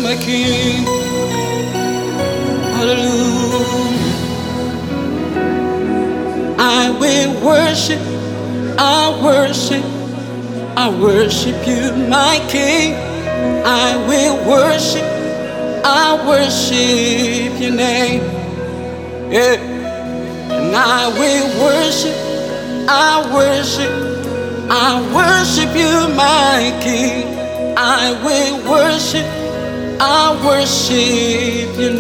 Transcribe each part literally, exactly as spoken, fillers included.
my King. Hallelujah. I will worship, I worship, I worship you, my King. I will worship, I worship your name. Yeah. And I will worship, I worship, I worship you, my King. I will worship, I worship your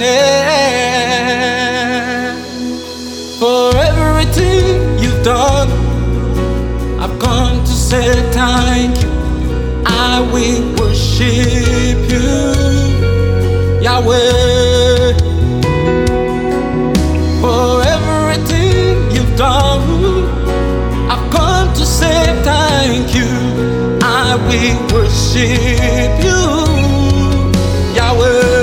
name. For everything you've done, I've come to say thank you. I will worship you, Yahweh. For everything you've done, I've come to say thank you. I will worship you, Yahweh.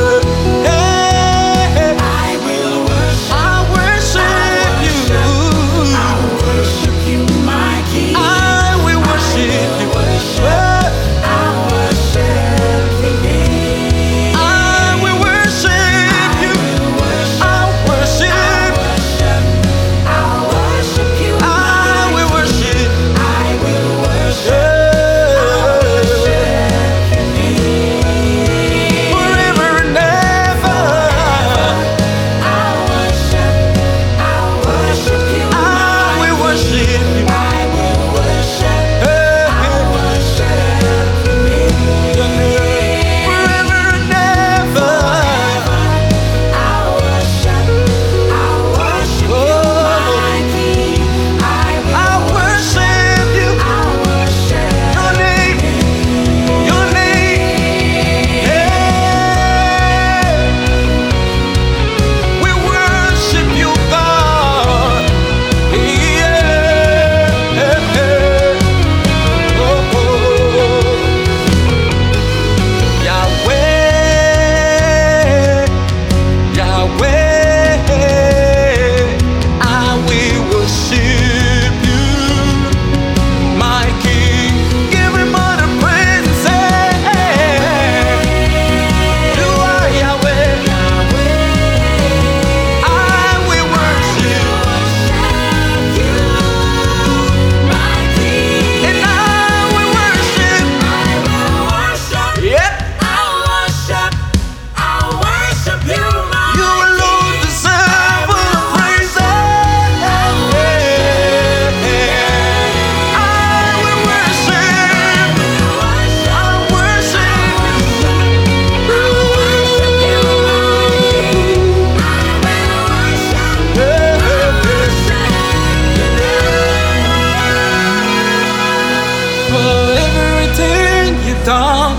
Done,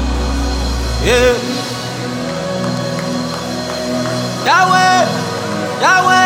yeah. Yahweh, Yahweh.